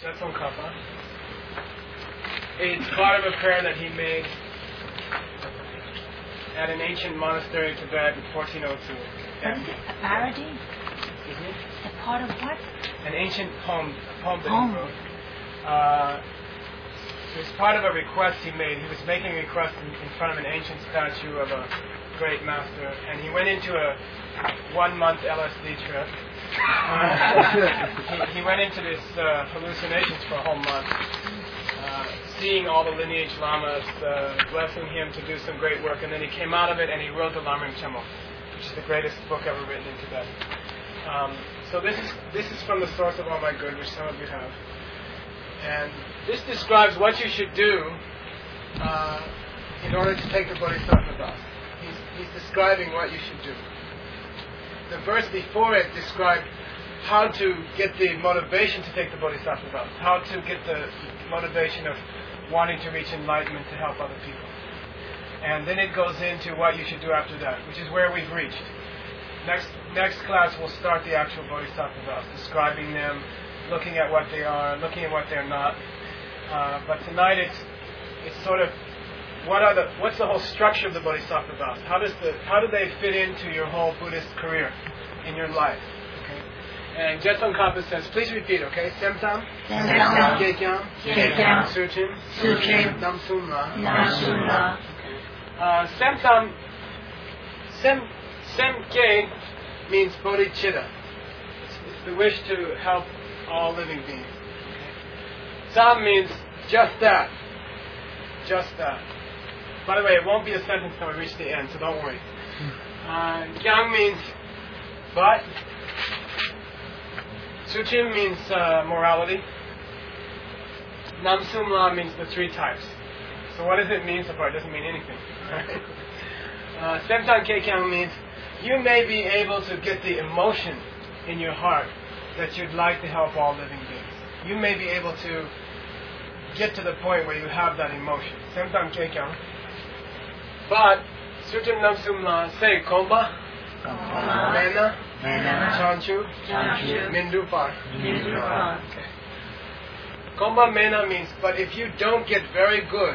Tsongkhapa. It's part of a prayer that he made at an ancient monastery in Tibet in 1402. What is it? A parody? Excuse me? A part of what? An ancient poem that he wrote. It was part of a request he made. He was making a request in front of an ancient statue of a great master, and he went into a 1-month LSD trip. He went into this hallucinations for a whole month, seeing all the lineage lamas, blessing him to do some great work, and then he came out of it and he wrote the Lamrim Chenmo, which is the greatest book ever written in Tibet. So this is from the source of all my good, which some of you have. And this describes what you should do in order to take the Bodhisattva vow. He's describing what you should do. The verse before it described how to get the motivation to take the Bodhisattva vow, how to get the motivation of wanting to reach enlightenment to help other people. And then it goes into what you should do after that, which is where we've reached. Next class we'll start the actual Bodhisattva vows, describing them, looking at what they are, looking at what they're not. But tonight it's sort of what's the whole structure of the Bodhisattva vows? How do they fit into your whole Buddhist career in your life? Okay. And Jetson Kappa says, please repeat, okay? Semtam, Gekyam, Suchin, Namsumla. Semtam, Semke means bodhicitta. It's the wish to help all living beings. Okay. Sam means just that. Just that. By the way, it won't be a sentence until we reach the end, so don't worry. Gyang means but. Suchim means morality. Namsumla means the 3 types. So what does it mean so far? It doesn't mean anything. Semtan Kekyang means you may be able to get the emotion in your heart that you'd like to help all living beings. You may be able to get to the point where you have that emotion. Semtan Kekyang. But Sutim Namsumla say Komba, Mena, Chanchu, Mindupar. Okay. Komba Mena means, but if you don't get very good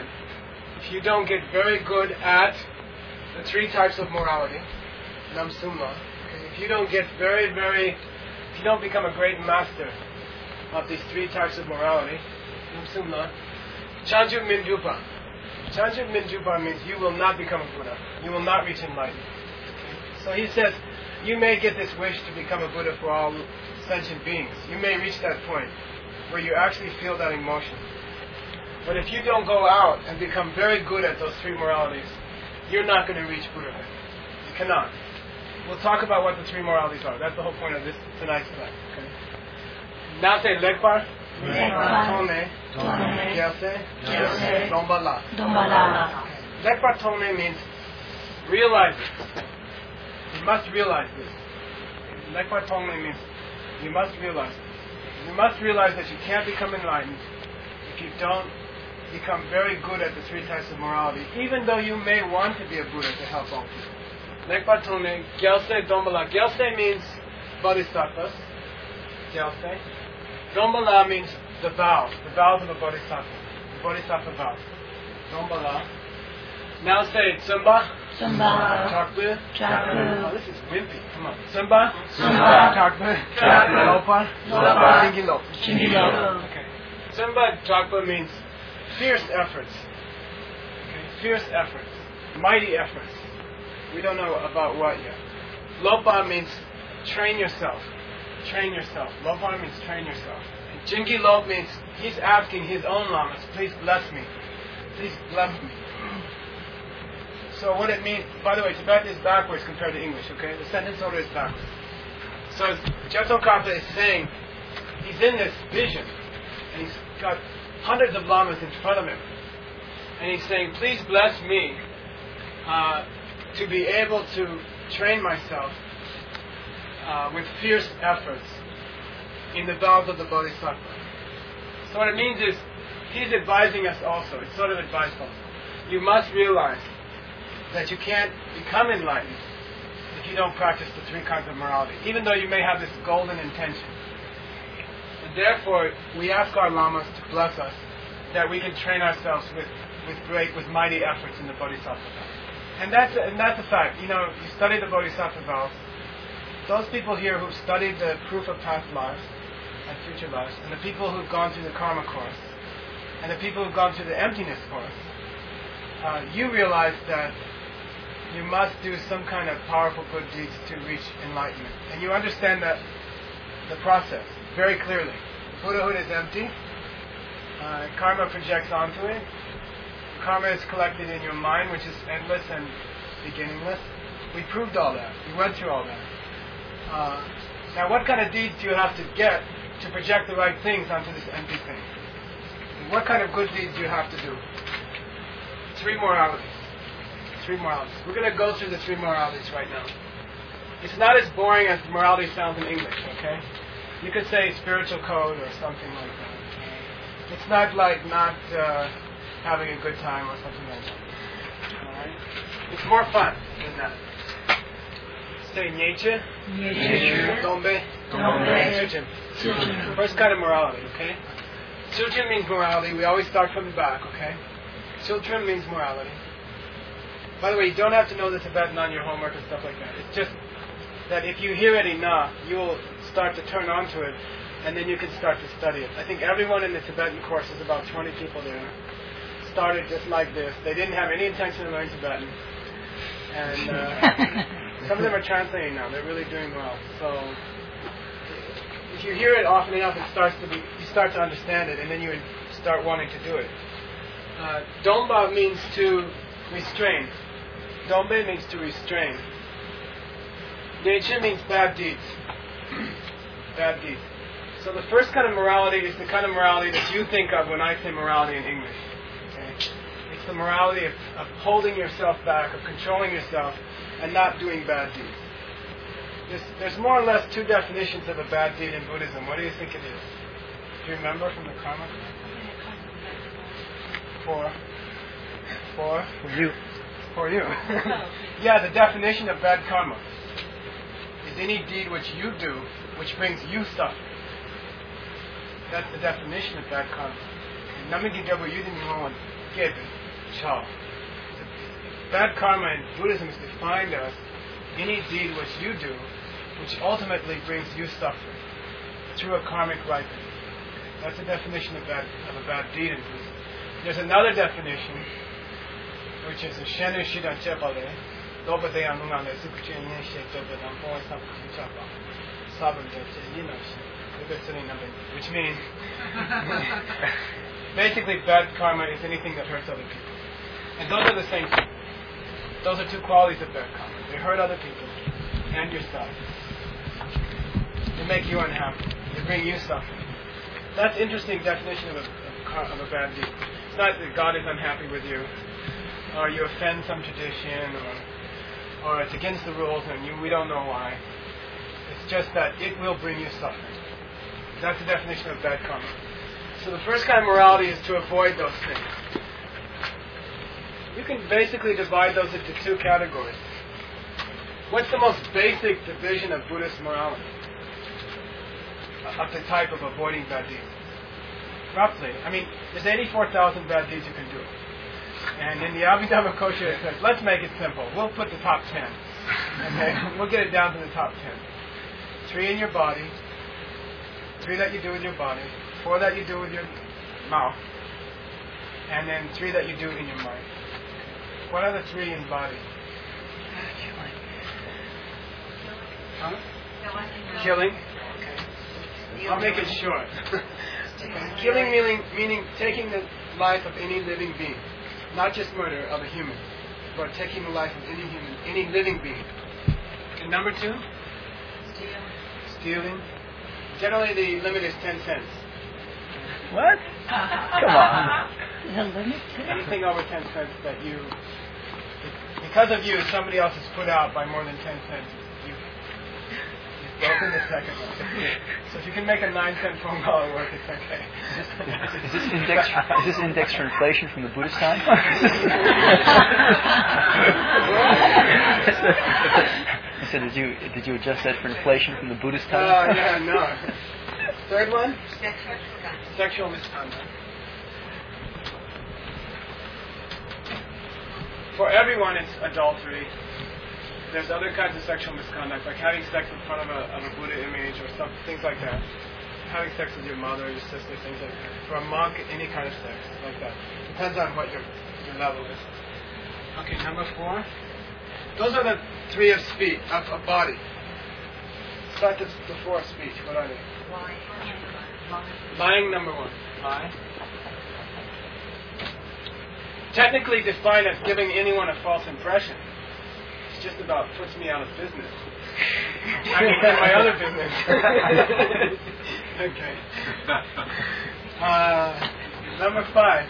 at the 3 types of morality, Namsumla, okay, if you don't get if you don't become a great master of these 3 types of morality, Namsumla, Chanchu Mindupa. Chanchu Mindupa means you will not become a Buddha. You will not reach enlightenment. Okay? So he says, you may get this wish to become a Buddha for all sentient beings. You may reach that point where you actually feel that emotion. But if you don't go out and become very good at those 3 moralities, you're not going to reach Buddhahood. You cannot. We'll talk about what the 3 moralities are. That's the whole point of this tonight's class. Okay? Now say Lekpar, Tone, Gyalse, Dombala. Lekpar Tone means realize it. You must realize this. Lekpar Tone means you must realize it. You must realize that you can't become enlightened if you don't become very good at the 3 types of morality, even though you may want to be a Buddha to help all people. Lekpa Tone, Gyalse, Dombala. Gyalse means bodhisattvas. Gyalse. Dombala means the vows of a bodhisattva. The bodhisattva vows. Dombala. Now say Tsumba. Chakbu. Oh, this is wimpy. Come on. Tsumba. Chakbu. Lopa. Jingilo. Okay. Tsumba Chakbu means fierce efforts. Okay. Fierce efforts. Mighty efforts. We don't know about what yet. Lopa means train yourself. Train yourself. Lopa means train yourself. And Jingi Lop means he's asking his own lamas, please bless me. Please bless me. So what it means, by the way, Tibetan is backwards compared to English, okay? The sentence order is backwards. So Jetson Kappa is saying, he's in this vision, and he's got hundreds of lamas in front of him. And he's saying, please bless me to be able to train myself with fierce efforts in the vows of the Bodhisattva. So what it means is, he's advising us also. It's sort of adviseful. You must realize that you can't become enlightened if you don't practice the 3 kinds of morality, even though you may have this golden intention. The therefore, we ask our lamas to bless us that we can train ourselves with mighty efforts in the Bodhisattva vow. And that's a fact. You study the Bodhisattva vow. Those people here who've studied the proof of past lives and future lives, and the people who've gone through the karma course, and the people who've gone through the emptiness course, you realize that you must do some kind of powerful good deeds to reach enlightenment. And you understand that the process very clearly. Buddhahood is empty. Karma projects onto it. Karma is collected in your mind, which is endless and beginningless. We proved all that. We went through all that. Now, what kind of deeds do you have to get to project the right things onto this empty thing? What kind of good deeds do you have to do? 3 moralities. 3 moralities. We're going to go through the 3 moralities right now. It's not as boring as morality sounds in English, okay? You could say spiritual code or something like that. It's not like not having a good time or something like that. Alright? It's more fun than that. Say Nietzsche. Dombe. Tsuchin. First kind of morality, okay? Tsuchin means morality. We always start from the back, okay? Tsuchin means morality. By the way, you don't have to know the Tibetan on your homework and stuff like that. It's just that if you hear it enough, you'll start to turn on to it, and then you can start to study it. I think everyone in the Tibetan course, is about 20 people there, started just like this. They didn't have any intention to learn Tibetan. And some of them are translating now. They're really doing well. So if you hear it often enough, you start to understand it, and then you start wanting to do it. Domba means to restrain. Dombe means to restrain. Nietzsche means bad deeds. Bad deeds. So the first kind of morality is the kind of morality that you think of when I say morality in English. Okay? It's the morality of holding yourself back, of controlling yourself, and not doing bad deeds. There's more or less 2 definitions of a bad deed in Buddhism. What do you think it is? Do you remember from the karma? 4. For you. For you. Yeah, the definition of bad karma is any deed which you do which brings you suffering. That's the definition of bad karma. Bad karma in Buddhism is defined as any deed which you do which ultimately brings you suffering through a karmic ripening. That's the definition of a bad deed in Buddhism. There's another definition, which is a Shenu Shidan Chepale, which means basically bad karma is anything that hurts other people. And those are the same thing. Those are 2 qualities of bad karma. They hurt other people and yourself. They make you unhappy. They bring you suffering. That's an interesting definition of a bad deed. It's not that God is unhappy with you, or you offend some tradition, or it's against the rules and we don't know why. It's just that it will bring you suffering. That's the definition of bad karma. So the first kind of morality is to avoid those things. You can basically divide those into 2 categories. What's the most basic division of Buddhist morality? Of the type of avoiding bad deeds? Roughly. I mean, there's 84,000 bad deeds you can do. And in the Abhidhamma Kosha it says, let's make it simple. We'll put the top 10. Okay? We'll get it down to the top 10. 3 in your body. 3 that you do with your body. 4 that you do with your mouth. And then 3 that you do in your mind. What are the 3 in body? Huh? Killing. Okay. I'll make it short. Killing meaning taking the life of any living being. Not just murder of a human, but taking the life of any living being. And number 2? Stealing. Generally the limit is 10 cents. What? Come on. Anything over 10 cents that because of you, somebody else is put out by more than 10 cents. You've broken the second one. So if you can make a 9-cent phone call at work, it's okay. Is this index for inflation from the Buddhist time? I said, did you adjust that for inflation from the Buddhist time? Yeah, no. Third one? Sexual misconduct. Sexual misconduct. For everyone, it's adultery. There's other kinds of sexual misconduct, like having sex in front of a Buddha image or some things like that. Having sex with your mother, your sister, things like that. For a monk, any kind of sex like that. Depends on what your level is. Okay, number 4. Those are the 3 of speech, of body. Start the 4 of speech. What are they? Lying, number 1. Lie. Technically defined as giving anyone a false impression. It's just about puts me out of business. I can get my other business. Okay. Number 5.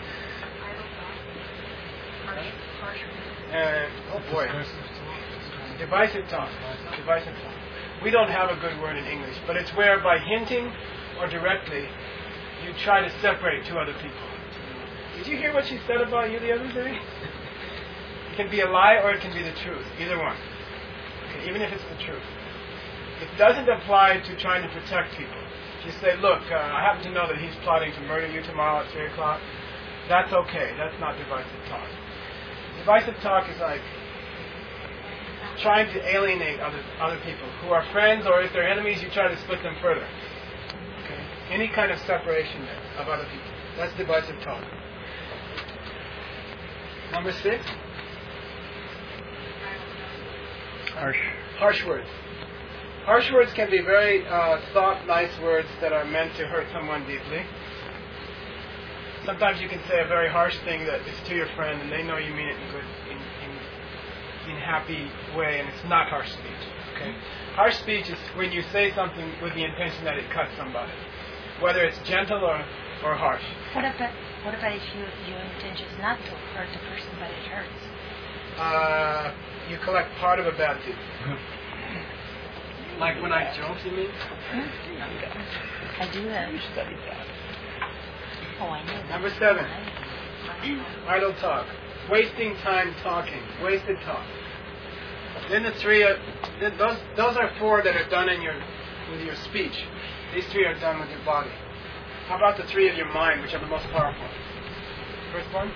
Oh boy. Divisive talk. Divisive talk. We don't have a good word in English, but it's where by hinting or directly you try to separate 2 other people. Did you hear what she said about you the other day? It can be a lie or it can be the truth. Either one. Okay, even if it's the truth. It doesn't apply to trying to protect people. If you say, look, I happen to know that he's plotting to murder you tomorrow at 3 o'clock, that's okay. That's not divisive talk. Divisive talk is like trying to alienate other people who are friends, or if they're enemies, you try to split them further. Okay? Any kind of separation of other people. That's divisive talk. Number 6. Harsh words. Harsh words can be very soft, nice words that are meant to hurt someone deeply. Sometimes you can say a very harsh thing that is to your friend, and they know you mean it in good, in happy way, and it's not harsh speech. Okay. Harsh speech is when you say something with the intention that it cuts somebody, whether it's gentle or harsh. What about if your intention is not to hurt the person, but it hurts? You collect part of a bad deed. Like when I joke, you mean? I do that. You studied that. Oh, I know that. Number 7. Idle talk. Wasting time talking. Wasted talk. Then the 3 those are 4 that are done with your speech. These 3 are done with your body. How about the 3 of your mind, which are the most powerful? First one?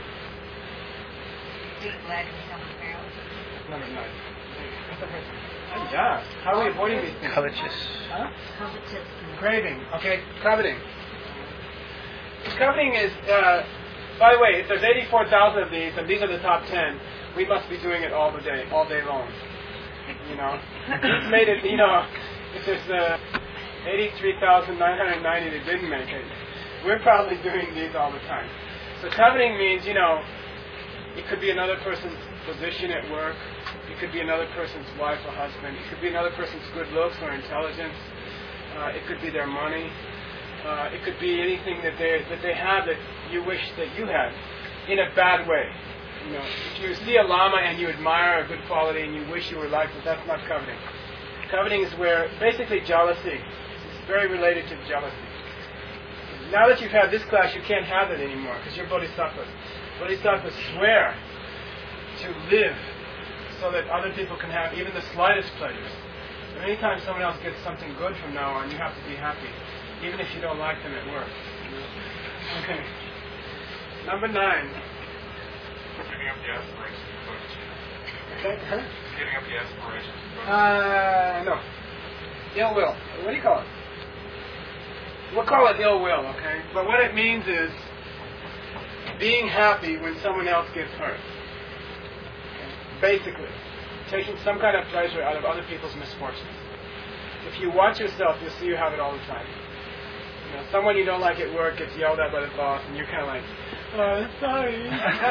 Number 9. What's the first one? Oh, yeah. How are we avoiding these things? Covetous. Huh? Covetous. Craving. Okay, coveting. Coveting is, by the way, if there's 84,000 of these, and these are the top 10, we must be doing it all day long. You know? He's made it, you know, if there's 83,990 that didn't make it, we're probably doing these all the time. So coveting means, you know, it could be another person's position at work. It could be another person's wife or husband. It could be another person's good looks or intelligence. It could be their money. It could be anything that they have that you wish that you had, in a bad way. You know, if you see a lama and you admire a good quality and you wish you were like it, that's not coveting. Coveting is where basically jealousy. It's very related to jealousy. Now that you've had this class, you can't have it anymore because you're bodhisattvas. Bodhisattvas swear to live so that other people can have even the slightest pleasures. So anytime someone else gets something good from now on, you have to be happy, even if you don't like them at work. Okay. Number 9. Giving up the aspiration. Okay. Huh? Giving up the aspiration. No. Ill will. What do you call it? We'll call it ill will, okay? But what it means is being happy when someone else gets hurt. Basically, taking some kind of pleasure out of other people's misfortunes. If you watch yourself, you'll see you have it all the time. You know, someone you don't like at work gets yelled at by the boss, and you're kind of like, "Oh, sorry."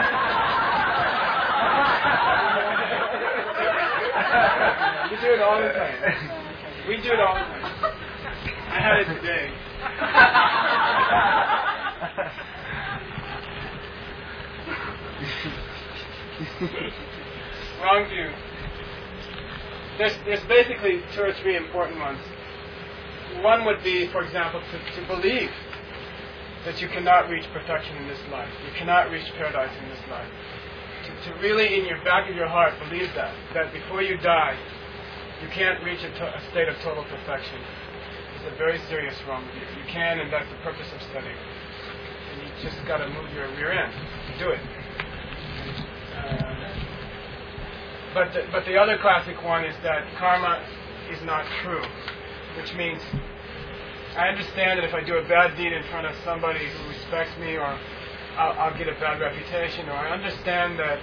You do it all the time. We do it all the time. I had it today. Wrong view. There's basically 2 or 3 important ones. One would be, for example, to believe that you cannot reach perfection in this life. You cannot reach paradise in this life. To really, in your back of your heart, believe that before you die, you can't reach a state of total perfection. is a very serious wrong view. You can, and that's the purpose of studying. And you just got to move your rear end to do it. But the other classic one is that karma is not true, which means I understand that if I do a bad deed in front of somebody who respects me, or I'll get a bad reputation, or I understand that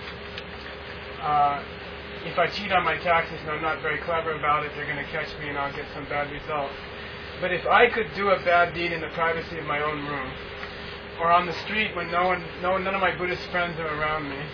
if I cheat on my taxes and I'm not very clever about it, they're going to catch me and I'll get some bad results. But if I could do a bad deed in the privacy of my own room, or on the street when none of my Buddhist friends are around me,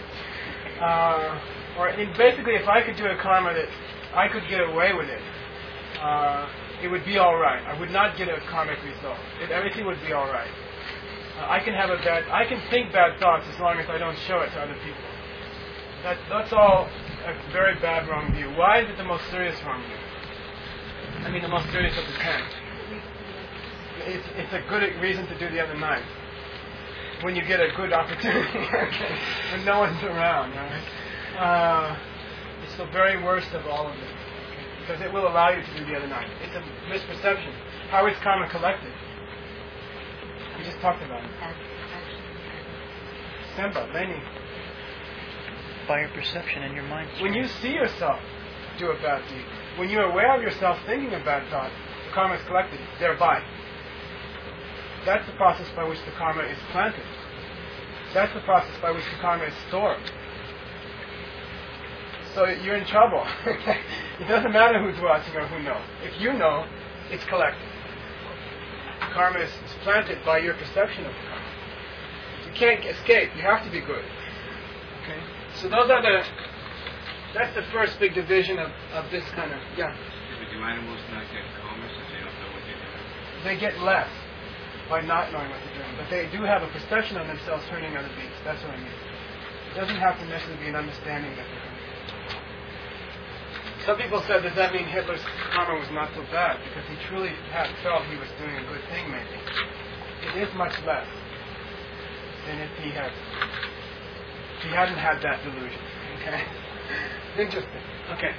basically if I could do a karma that I could get away with it, it would be all right. I would not get a karmic result. Everything would be all right. I can think bad thoughts as long as I don't show it to other people. That's all a very bad wrong view. Why is it the most serious wrong view? I mean, the most serious of the 10. It's a good reason to do the other 9. When you get a good opportunity, when no one's around, right? It's the very worst of all of it, because it will allow you to do the other 9. It's a misperception. How is karma collected? We just talked about it. Semba, Lenny. By your perception and your mind. When you see yourself do a bad deed, when you're aware of yourself thinking a bad thought, the karma is collected thereby. That's the process by which the karma is planted. That's the process by which the karma is stored. So you're in trouble. It doesn't matter who's watching or who knows. If you know, it's collected. Karma is planted by your perception of the karma. You can't escape. You have to be good. Okay? So that's the first big division of this kind of, yeah. But do animals not get karma since they don't know what they're doing? They get less by not knowing what they're doing. But they do have a perception of themselves hurting other beings. That's what I mean. It doesn't have to necessarily be an understanding that they're hurting. Some people said, does that mean Hitler's karma was not so bad? Because he truly felt he was doing a good thing, maybe. It is much less than if he hadn't had that delusion. Okay? Interesting. Okay.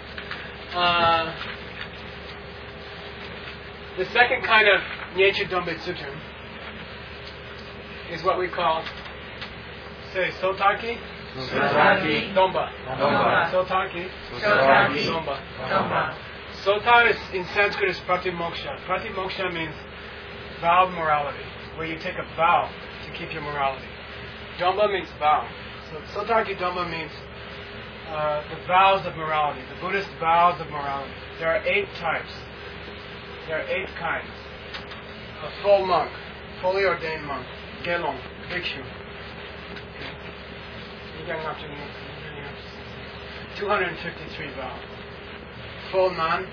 The second kind of Nyechi Dombe Tsutun is what we call, say, Sotaki? Sotaki. Domba. Domba. Sotaki. Sotaki. Domba. Domba. Sota is, in Sanskrit, is pratimoksha. Pratimoksha means vow of morality, where you take a vow to keep your morality. Domba means vow. So Sotaki Domba means the vows of morality, the Buddhist vows of morality. There are 8 types. There are 8 kinds. A full monk, fully ordained monk, Gelong, Bhikshu. 253 vows. Full nun,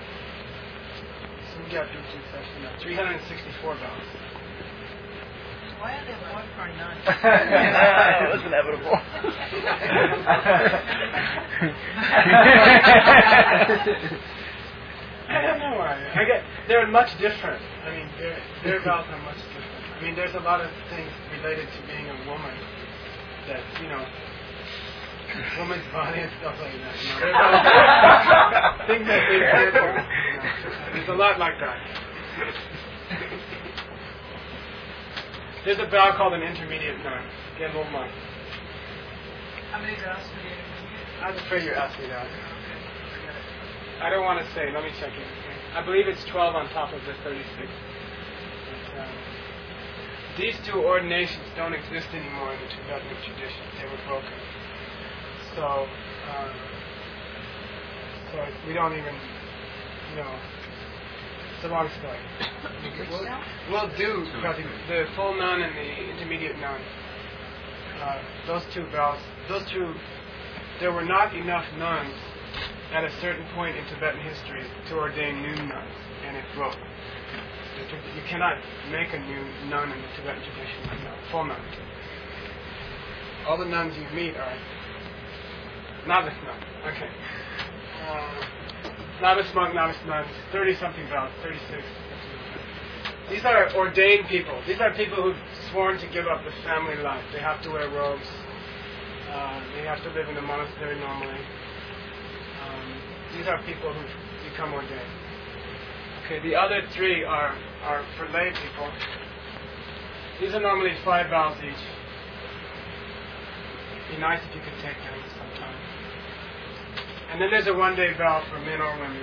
364 vows. Why are there more for none? It was inevitable. I don't know why. They're much different. I mean, their vows are much different. I mean, there's a lot of things related to being a woman that, woman's body and stuff like that. There's a lot of things that they can't do. There's a lot like that. There's a vow called an intermediate nun. Genbo monk. How many vows do you intermediate? I was afraid you asked me that. I don't want to say. Let me check it. I believe it's 12 on top of the 36. But, these 2 ordinations don't exist anymore in the Tibetan tradition. They were broken. So we don't even, it's a long story. We'll do the full nun and the intermediate nun. Those 2 vows, there were not enough nuns at a certain point in Tibetan history to ordain new nuns, and it broke. You cannot make a new nun in the Tibetan tradition like that, full nun. All the nuns you meet are novice nuns. Okay. Novice monk, novice nuns, 30-something vows, 36. These are ordained people. These are people who've sworn to give up the family life. They have to wear robes. They have to live in the monastery normally. These are people who've become ordained. Okay, the other 3 are for lay people. These are normally 5 vows each. It'd be nice if you could take them sometime. And then there's a one-day vow for men or women,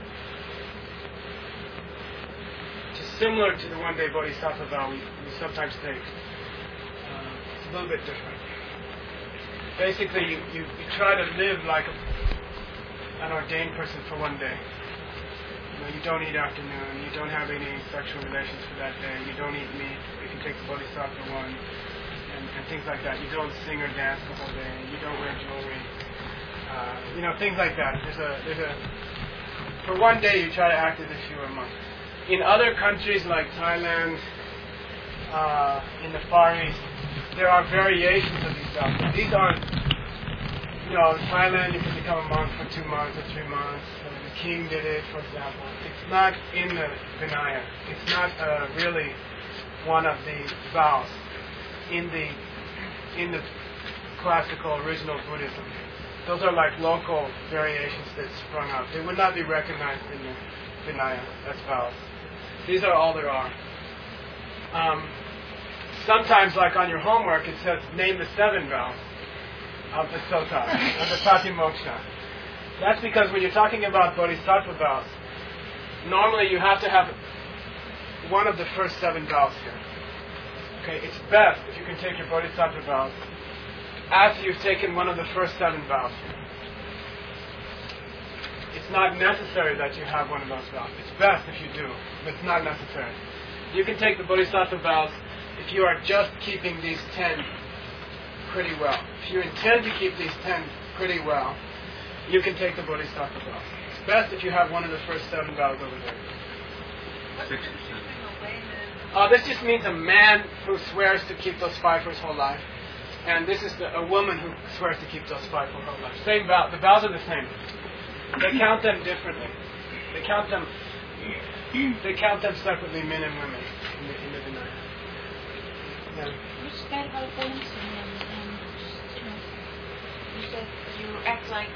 which is similar to the one-day bodhisattva vow we sometimes take. It's a little bit different. Basically, you try to live like an ordained person for one day. You don't eat afternoon, you don't have any sexual relations for that day, you don't eat meat, if you take the bodhisattva one, and things like that. You don't sing or dance the whole day, you don't wear jewelry, things like that. For one day you try to act as if you were a monk. In other countries like Thailand, in the Far East, there are variations of these vows. These aren't, in Thailand you can become a monk for 2 months or 3 months. The king did it, for example. It's not in the Vinaya. It's not really one of the vows in the classical original Buddhism. Those are like local variations that sprung up. They would not be recognized in the Vinaya as vows. These are all there are. Sometimes, like on your homework, it says, name the 7 vows of the Sota, of the Patimoksha. That's because when you're talking about bodhisattva vows, normally you have to have one of the first 7 vows here. Okay, it's best if you can take your bodhisattva vows after you've taken one of the first 7 vows here. It's not necessary that you have one of those vows. It's best if you do, but it's not necessary. You can take the bodhisattva vows if you are just keeping these 10 pretty well. If you intend to keep these 10 pretty well, you can take the bodhisattva vows. It's best if you have one of the first 7 vows over there. 6%. This just means a man who swears to keep those 5 for his whole life. And this is a woman who swears to keep those 5 for her whole life. Same vow. The vows are the same. They count them differently. They count them separately, men and women, in the Vinaya. Yeah. You said about dancing and you said you act like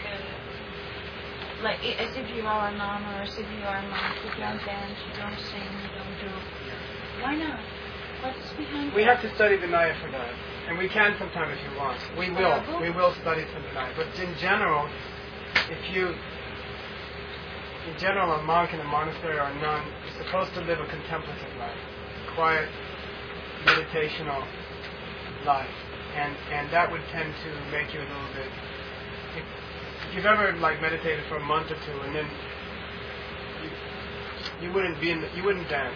as if you are a nun or as if you are a monk. You don't dance, you don't sing, you don't do. Why not? What's behind that? We have to study Vinaya for that. And we can sometime if you want. We will. We will study some Vinaya. But in general, a monk in a monastery or a nun is supposed to live a contemplative life. Quiet, meditational life. And that would tend to make you a little bit... If you've ever meditated for a month or 2 and then you wouldn't dance.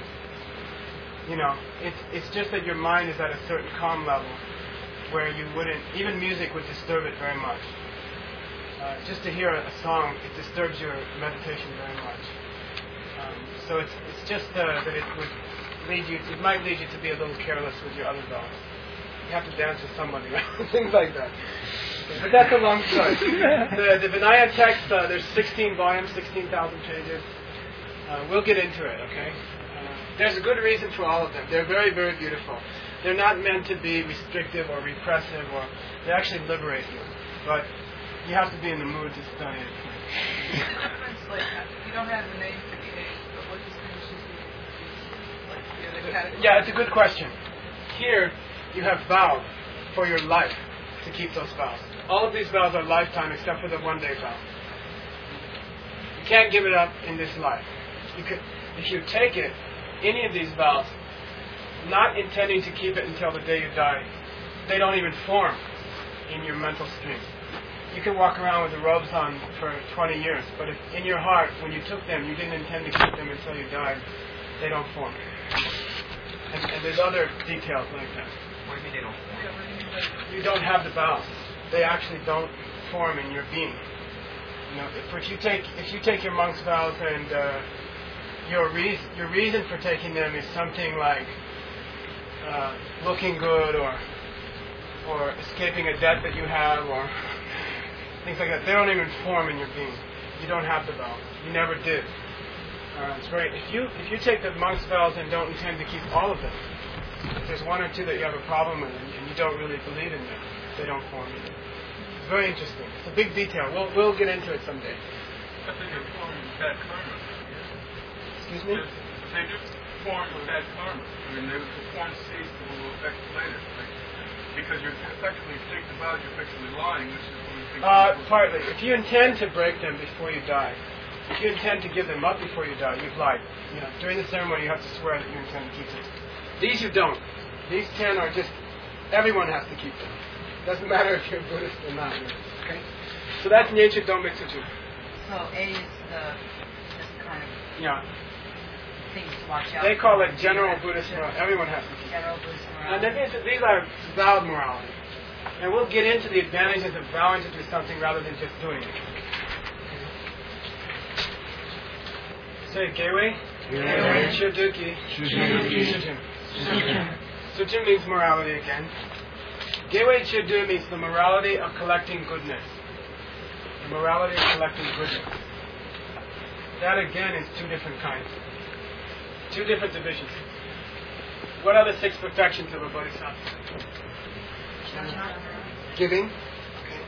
It's just that your mind is at a certain calm level where you wouldn't, even music would disturb it very much. Just to hear a song, it disturbs your meditation very much. So it's just that it would lead you, it might lead you to be a little careless with your other vows. You have to dance with somebody, things like that. But that's a long story. The Vinaya text, there's 16 volumes, 16,000 pages. We'll get into it, okay? There's a good reason for all of them. They're very, very beautiful. They're not meant to be restrictive or repressive, or they actually liberate you. But you have to be in the mood to study it. You don't have the name for the age, but what distinguishes you the other categories? Yeah, it's a good question. Here, you have vowed for your life to keep those vows. All of these vows are lifetime except for the one-day vow. You can't give it up in this life. If you take it, any of these vows, not intending to keep it until the day you die, they don't even form in your mental stream. You can walk around with the robes on for 20 years, but if in your heart, when you took them, you didn't intend to keep them until you died, they don't form. And there's other details like that. What do you mean they don't form? You don't have the vows. They actually don't form in your being. If you take your monk's vows and your reason for taking them is something like looking good or escaping a debt that you have or things like that, they don't even form in your being. You don't have the vows. You never did. It's very. If you take the monk's vows and don't intend to keep all of them, if there's 1 or 2 that you have a problem with and you don't really believe in them, they don't form in you. It's very interesting. It's a big detail. We'll get into it someday. I think you're forming bad karma. Excuse me? They do form of that karma. I mean, they perform seeds that will affect later. Like, because you're effectively thinking about it, you're effectively lying. This is one of the things. Partly. If you intend to break them before you die, if you intend to give them up before you die, you've lied. You know, during the ceremony, you have to swear that you intend to keep them. These you don't. These 10 are just, everyone has to keep them. Doesn't matter if you're Buddhist or not. Okay? So that's Nyeche Dombek Suju. So A is this kind of Yeah. things to watch out. They call it general Buddhist morality. Everyone has to keep them. General Buddhist And morality. these are vowed morality. And we'll get into the advantages of vowing to do something rather than just doing it. Say Gewe. Shuduki. Sujun. Sujun means morality again. Gewe Chudu means the morality of collecting goodness. The morality of collecting goodness. That again is two different kinds. Two different divisions. What are the 6 perfections of a bodhisattva? Giving. Okay.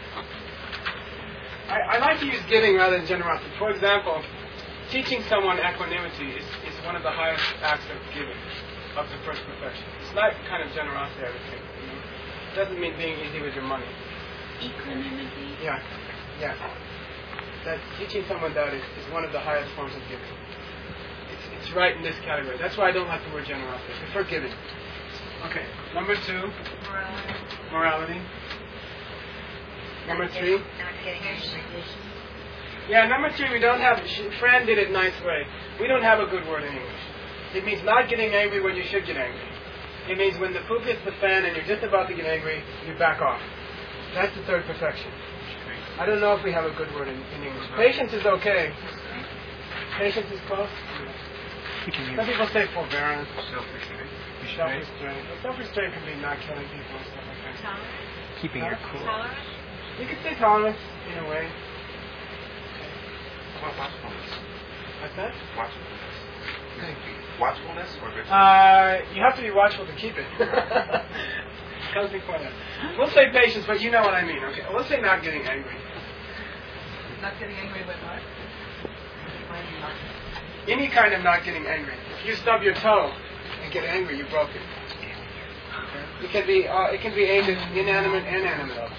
I like to use giving rather than generosity. For example, teaching someone equanimity is one of the highest acts of giving, of the first perfection. It's not kind of generosity, I would say. You know? It doesn't mean being easy with your money. Equanimity? Yeah. That teaching someone that is one of the highest forms of giving. It's right in this category. That's why I don't like the word generosity. I prefer giving. Okay. Number 2, morality. Number 3. Not getting angry. Yeah, number 3, we don't have. Fran did it nice way. We don't have a good word in English. It means not getting angry when you should get angry. It means when the poop hits the fan and you're just about to get angry, you back off. That's the 3rd perfection. I don't know if we have a good word in English. Patience is okay. Patience is close. Some people say forbearance. Self-restraint. Self-restraint. But self-restraint can be not killing people and stuff like that. Tolerance? Keeping your cool. Tolerance? You could say tolerance in a way. What about watchfulness? What's that? Watchfulness. Watchfulness or good? You have to be watchful to keep it. Comes before that. We'll say patience, but you know what I mean. Okay, we'll say not getting angry. Not getting angry with what? Any kind of not getting angry. If you stub your toe and get angry, you broke it. Okay? It can be aimed at inanimate and animate objects.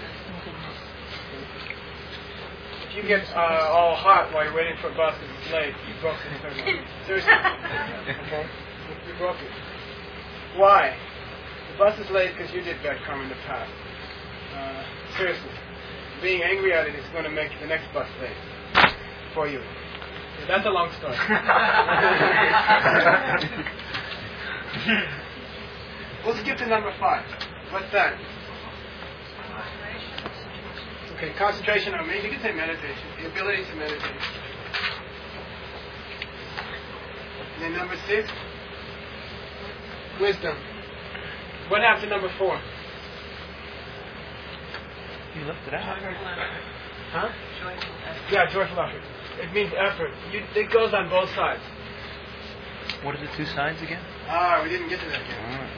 If you get all hot while you're waiting for a bus because it's late, you broke it. Seriously. Okay? You broke it. Why? The bus is late because you did bad karma in the past. Seriously. Being angry at it is going to make the next bus late for you. Yeah, that's a long story. We'll skip to number 5. What's that? Okay, concentration on me. You can say meditation. The ability to meditate. And then number 6, wisdom. What happened to number 4? You left it out. Huh? Yeah, joyful effort. It means effort. It goes on both sides. What are the 2 sides again? We didn't get to that yet.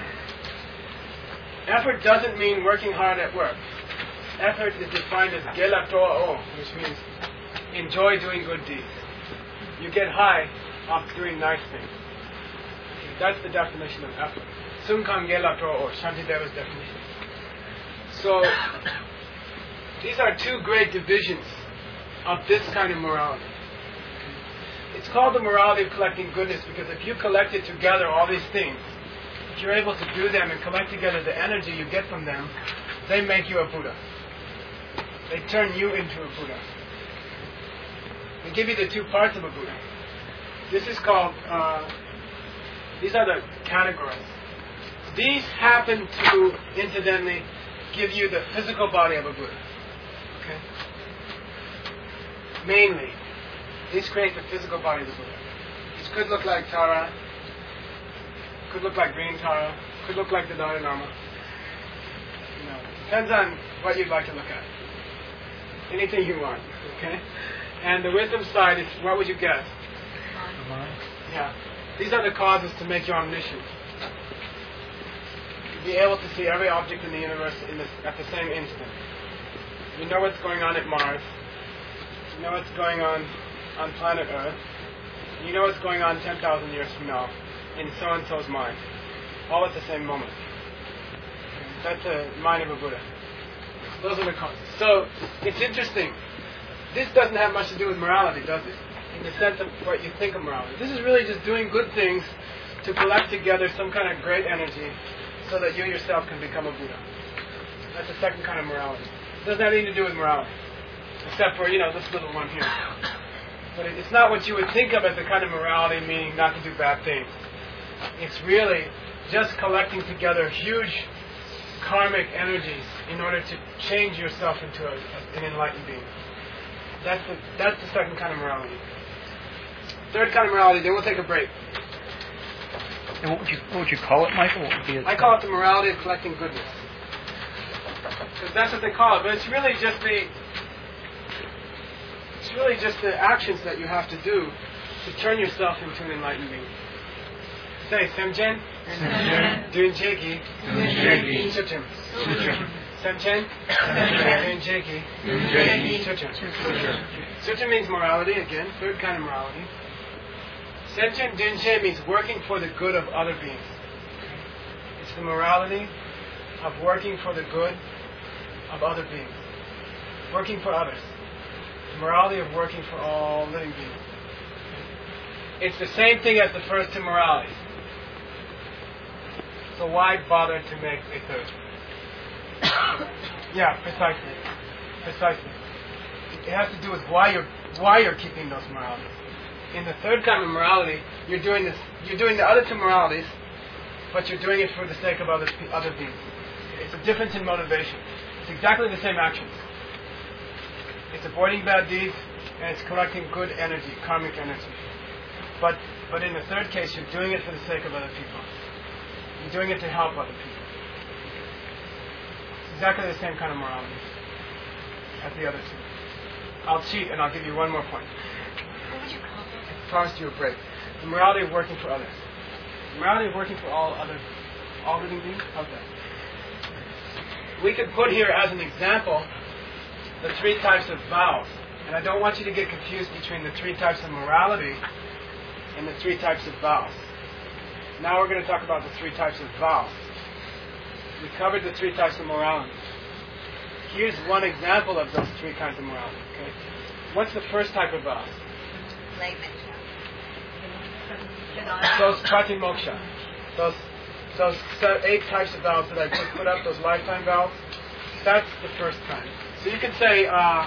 Effort doesn't mean working hard at work. Effort is defined as gela toa o, which means enjoy doing good deeds. You get high off doing nice things. Okay, that's the definition of effort. Sumkang gela toa o, Shantideva's definition. So, these are 2 great divisions of this kind of morality. It's called the morality of collecting goodness because if you collected together all these things, if you're able to do them and collect together the energy you get from them, they make you a Buddha. They turn you into a Buddha. They give you the 2 parts of a Buddha. This is called, these are the categories. These happen to, incidentally, give you the physical body of a Buddha. Okay? Mainly, these create the physical body of the Buddha. This could look like Tara, could look like green Tara, could look like the Dalai Lama. You know, depends on what you'd like to look at. Anything you want, okay? And the wisdom side is, what would you guess? Yeah. These are the causes to make you omniscient. Be able to see every object in the universe at the same instant. You know what's going on at Mars. You know what's going on planet Earth. You know what's going on 10,000 years from now in so-and-so's mind, all at the same moment. That's the mind of a Buddha. Those are the concepts. So, it's interesting. This doesn't have much to do with morality, does it? In the sense of what you think of morality. This is really just doing good things to collect together some kind of great energy so that you yourself can become a Buddha. That's the second kind of morality. It doesn't have anything to do with morality. Except for, this little one here. But it's not what you would think of as the kind of morality, meaning not to do bad things. It's really just collecting together huge karmic energies in order to change yourself into an enlightened being. That's the second kind of morality. Third kind of morality, then we'll take a break. And what would you call it, Michael? What would be I call it the morality of collecting goodness. Because that's what they call it. But it's really just the actions that you have to do to turn yourself into an enlightened being. Say, Semchen, Dunjeki, Suchim. Semchen, Dunjeki, Suchim. Suchim means morality, again, third kind of morality. Semchen Dunje means working for the good of other beings. It's the morality of working for the good of other beings. Working for others. The morality of working for all living beings. It's the same thing as the first two moralities. So why bother to make a third? Yeah, precisely. It has to do with why you're keeping those moralities. In the third kind of morality, you're doing the other two moralities, but you're doing it for the sake of other beings. It's a difference in motivation. It's exactly the same actions. It's avoiding bad deeds, and it's collecting good energy, karmic energy. But in the third case, you're doing it for the sake of other people. You're doing it to help other people. It's exactly the same kind of morality as the other two. I'll cheat and I'll give you one more point. What would you call it? I promised you a break. The morality of working for others. The morality of working for all living beings. How's that? We could put here as an example the three types of vows. And I don't want you to get confused between the three types of morality and the three types of vows. Now we're going to talk about the three types of vows. We covered the three types of morality. Here's one example of those three kinds of morality. Okay? What's the first type of vows? Those pratimoksha. Those 8 types of vows that I just put up, those lifetime vows, that's the first kind. So you could say,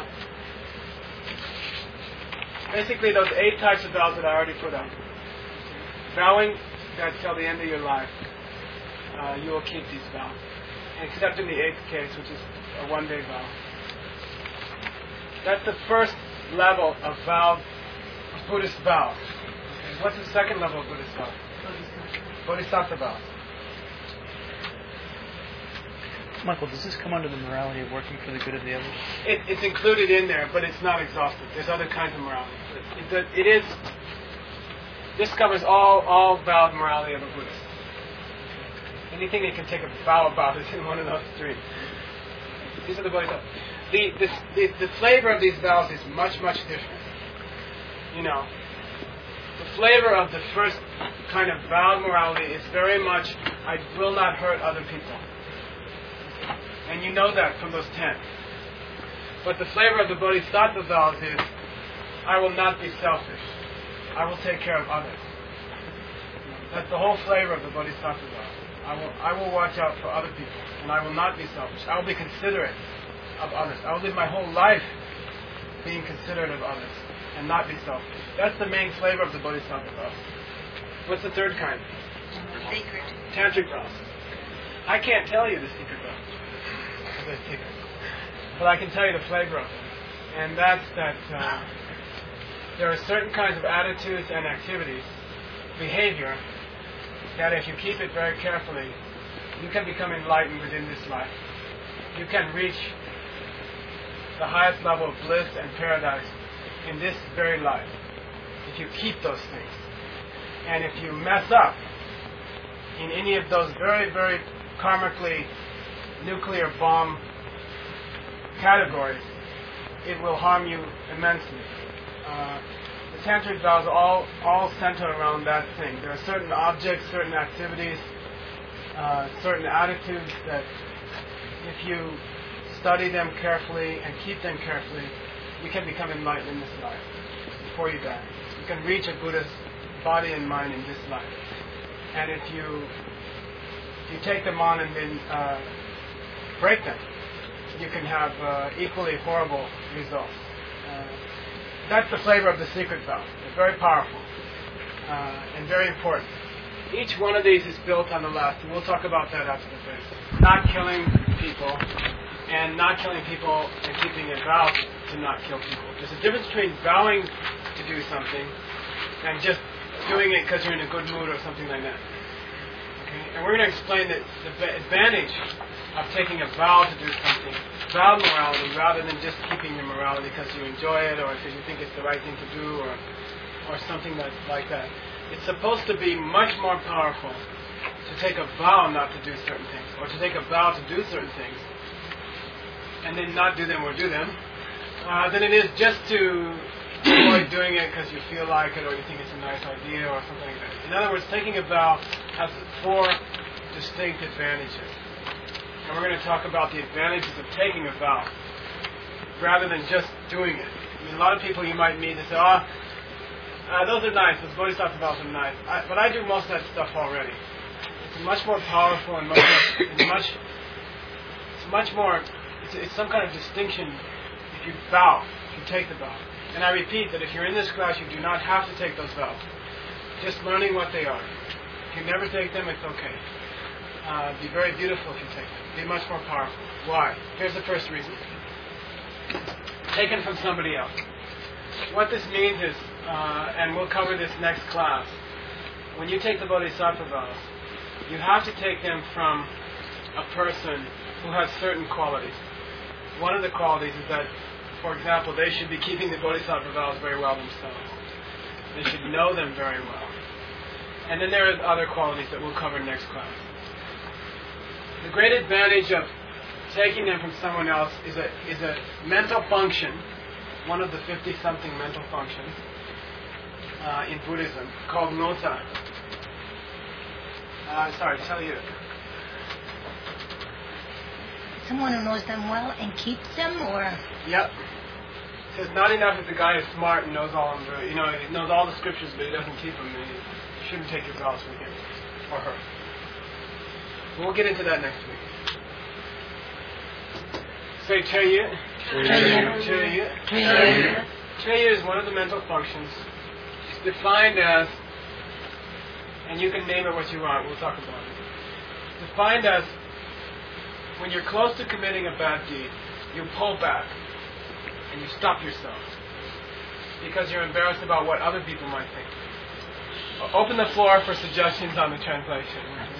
basically those 8 types of vows that I already put up. Vowing that till the end of your life, you will keep these vows. Except in the 8th case, which is a one-day vow. That's the first level of vow, of Buddhist vows. What's the second level of Buddhist vows? Bodhisattva vows. Michael, does this come under the morality of working for the good of the others? It's included in there, but it's not exhaustive. There's other kinds of morality. This covers all vowed morality of a Buddhist. Anything you can take a vow about is in one of those 3. These are the bodhisattvas. The flavor of these vows is much, much different. The flavor of the first kind of vowed morality is very much, I will not hurt other people. And you know that from those 10. But the flavor of the bodhisattva vows is, I will not be selfish. I will take care of others. That's the whole flavor of the bodhisattva vow. I will watch out for other people, and I will not be selfish. I will be considerate of others. I will live my whole life being considerate of others, and not be selfish. That's the main flavor of the bodhisattva vow. What's the third kind? Sacred. Tantric vows. I can't tell you the secret vows. They're secret. But I can tell you the flavor of them. And that's that there are certain kinds of attitudes and activities, behavior, that if you keep it very carefully, you can become enlightened within this life. You can reach the highest level of bliss and paradise in this very life if you keep those things. And if you mess up in any of those very, very karmically nuclear bomb categories, it will harm you immensely. The tantric vows all center around that thing. There are certain objects, certain activities, certain attitudes that if you study them carefully and keep them carefully, you can become enlightened in this life before you die. You can reach a Buddha's body and mind in this life. And if you take them on and then break them, you can have equally horrible results. That's the flavor of the secret vow. It's very powerful and very important. Each one of these is built on the last, and we'll talk about that after the break. Not killing people, and not killing people and keeping a vow to not kill people. There's a difference between vowing to do something and just doing it because you're in a good mood or something like that. Okay? And we're going to explain that the advantage of taking a vow to do something, vow morality, rather than just keeping your morality because you enjoy it or because you think it's the right thing to do or something like that. It's supposed to be much more powerful to take a vow not to do certain things, or to take a vow to do certain things and then not do them or do them, than it is just to avoid doing it because you feel like it or you think it's a nice idea or something like that. In other words, taking a vow has 4 distinct advantages. And we're going to talk about the advantages of taking a vow rather than just doing it. I mean, a lot of people you might meet and say, those are nice, those bodhisattva vows are nice, but I do most of that stuff already. It's much more powerful and it's some kind of distinction if you vow, if you take the vow. And I repeat that if you're in this class, you do not have to take those vows. Just learning what they are. If you never take them, it's okay. Be very beautiful if you take them. Be much more powerful. Why? Here's the first reason. Taken from somebody else. What this means is, and we'll cover this next class, when you take the bodhisattva vows, you have to take them from a person who has certain qualities. One of the qualities is that, for example, they should be keeping the bodhisattva vows very well themselves. They should know them very well. And then there are other qualities that we'll cover next class. The great advantage of taking them from someone else is a mental function, one of the 50-something mental functions in Buddhism, called ngota. Tell you. Someone who knows them well and keeps them, or? Yep. So it's not enough if the guy is smart and knows all of them. He knows all the scriptures, but he doesn't keep them. You shouldn't take your vows from him or her. We'll get into that next week. Say Cheyu. Cheyu is one of the mental functions. It's defined as, and you can name it what you want, we'll talk about it. Defined as, when you're close to committing a bad deed, you pull back and you stop yourself because you're embarrassed about what other people might think. Open the floor for suggestions on the translation.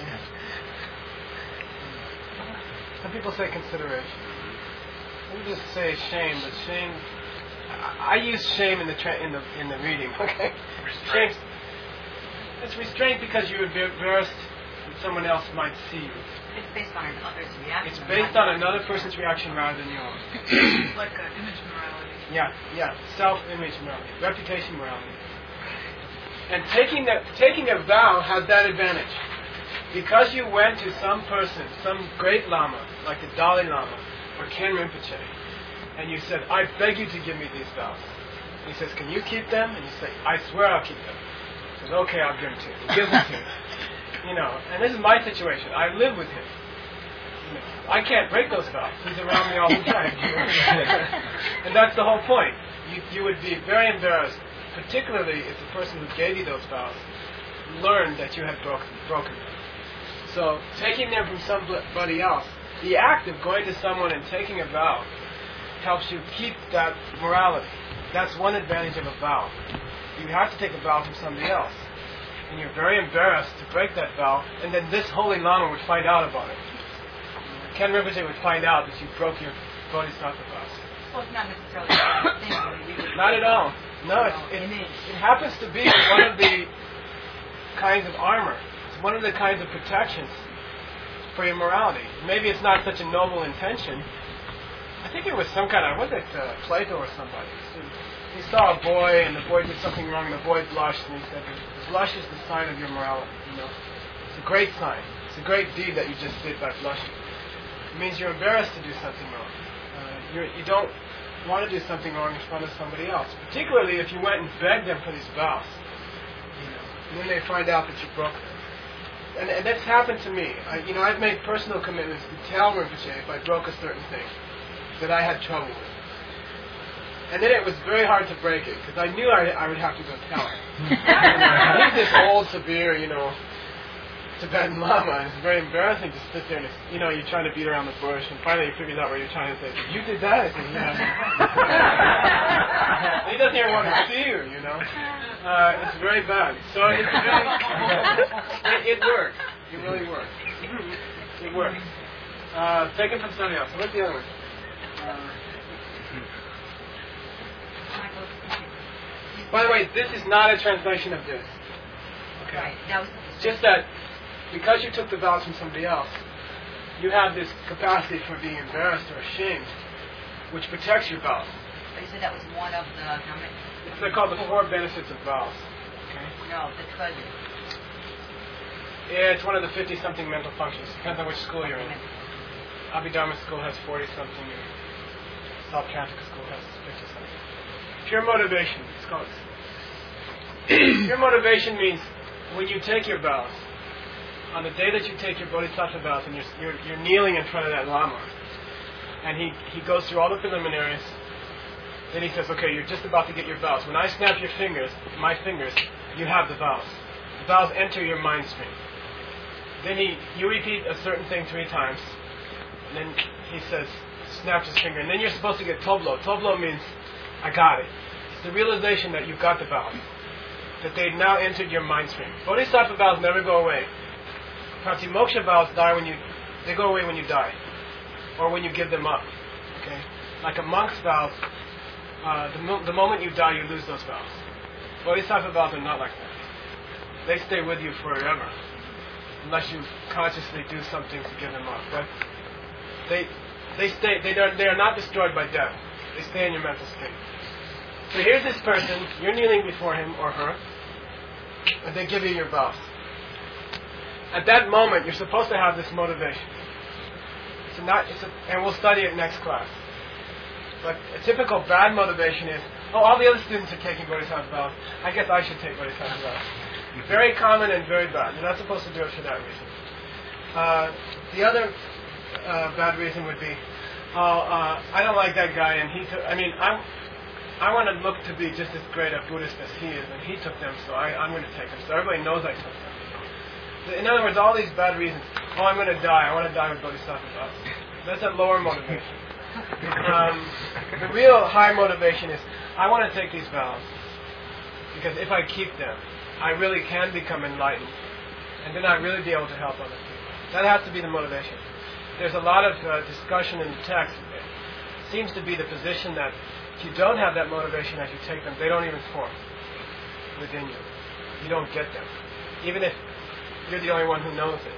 Some people say consideration. Let me just say shame, but shame. I use shame in the reading. Okay. Shame. It's restraint because you're embarrassed that someone else might see you. It's based on another's reaction. It's based on another person's reaction rather than yours. Like image morality. Yeah. Self-image morality, reputation morality. And taking a vow has that advantage. Because you went to some person, some great Lama, like the Dalai Lama or Ken Rinpoche, and you said, I beg you to give me these vows. And he says, can you keep them? And you say, I swear I'll keep them. He says, okay, I'll give them to you. He gives them to you. And this is my situation. I live with him. I can't break those vows. He's around me all the time. And that's the whole point. You would be very embarrassed, particularly if the person who gave you those vows learned that you had broken them. So taking them from somebody else, the act of going to someone and taking a vow helps you keep that morality. That's one advantage of a vow. You have to take a vow from somebody else. And you're very embarrassed to break that vow, and then this holy Lama would find out about it. Ken Rinpoche would find out that you broke your bodhisattva vows. Well, it's not necessarily the same thing. Not at all. No, it happens to be one of the kinds of armor. It's one of the kinds of protections for your morality. Maybe it's not such a noble intention. I think it was some kind of, was it Plato or somebody? he saw a boy, and the boy did something wrong, and the boy blushed, and he said, "Blush is the sign of your morality. You know, it's a great sign. It's a great deed that you just did by blushing. It means you're embarrassed to do something wrong. You don't want to do something wrong in front of somebody else, particularly if you went and begged them for these vows. You know, and then they find out that you broke them. And that's happened to me. I've made personal commitments to tell Rinpoche if I broke a certain thing that I had trouble with. And then it was very hard to break it, because I knew I would have to go tell him. He's this old, severe, Tibetan Lama, and it's very embarrassing to sit there and, you're trying to beat around the bush, and finally he figures out what you're trying to say. You did that? He doesn't even want to see you, It's very bad. So it's very, it works. It really works. It works. Take it from somebody else. What's the other one? By the way, this is not a translation of this. Okay. Right. That was just that because you took the vows from somebody else, you have this capacity for being embarrassed or ashamed, which protects your vows. But you said that was one of the how many? They're called the 4 benefits of vows. Okay. No, the 12. Yeah, it's one of the 50-something mental functions. Depends on which school you're in. Abhidharma school has 40-something, and South Cantica school has 50-something. Pure motivation, it's called. Pure motivation means when you take your vows, on the day that you take your bodhisattva vows, and you're kneeling in front of that Lama, and he goes through all the preliminaries, then he says, okay, you're just about to get your vows. When I snap your fingers, my fingers, you have the vows. The vows enter your mind stream. Then you repeat a certain thing 3 times, and then he says, snaps his finger, and then you're supposed to get toblo. Toblo means, I got it. It's the realization that you've got the vows, that they've now entered your mind stream. Bodhisattva vows never go away. Pratimoksha vows they go away when you die, or when you give them up. Okay, like a monk's vows, the moment you die, you lose those vows. Bodhisattva vows are not like that. They stay with you forever, unless you consciously do something to give them up. But they stay. They are not destroyed by death. They stay in your mental state. So here's this person. You're kneeling before him or her, and they give you your vows. At that moment, you're supposed to have this motivation. And we'll study it next class. But a typical bad motivation is, all the other students are taking Bodhisattva vows. I guess I should take Bodhisattva vows. Very common and very bad. You're not supposed to do it for that reason. The other bad reason would be, I don't like that guy, and I want to look to be just as great a Buddhist as he is, and he took them, so I'm going to take them. So everybody knows I took them. In other words, all these bad reasons. I'm going to die. I want to die with Bodhisattva vows. That's a lower motivation. The real high motivation is, I want to take these vows, because if I keep them, I really can become enlightened, and then I'll really be able to help other people. That has to be the motivation. There's a lot of discussion in the text. It seems to be the position that if you don't have that motivation as you take them, they don't even form within you. You don't get them. Even if you're the only one who knows it.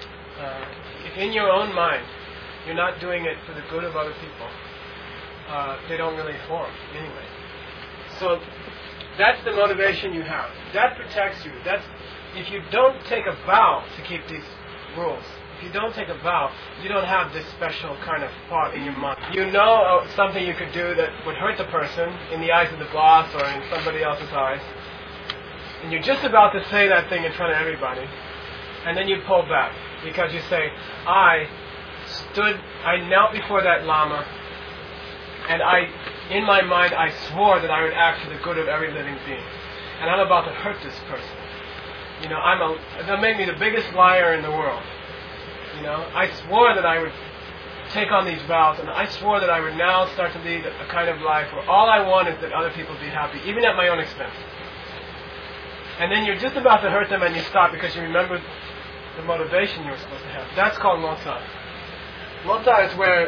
If in your own mind you're not doing it for the good of other people, they don't really form anyway. So that's the motivation you have. That protects you. If you don't take a vow to keep these rules, if you don't take a vow, you don't have this special kind of thought in your mind. You know something you could do that would hurt the person in the eyes of the boss or in somebody else's eyes, and you're just about to say that thing in front of everybody, and then you pull back because you say, I knelt before that Lama, and in my mind I swore that I would act for the good of every living being, and I'm about to hurt this person. They'll make me the biggest liar in the world. I swore that I would take on these vows, and I swore that I would now start to lead a kind of life where all I want is that other people be happy, even at my own expense. And then you're just about to hurt them, and you stop because you remember the motivation you were supposed to have. That's called mota. Mota is where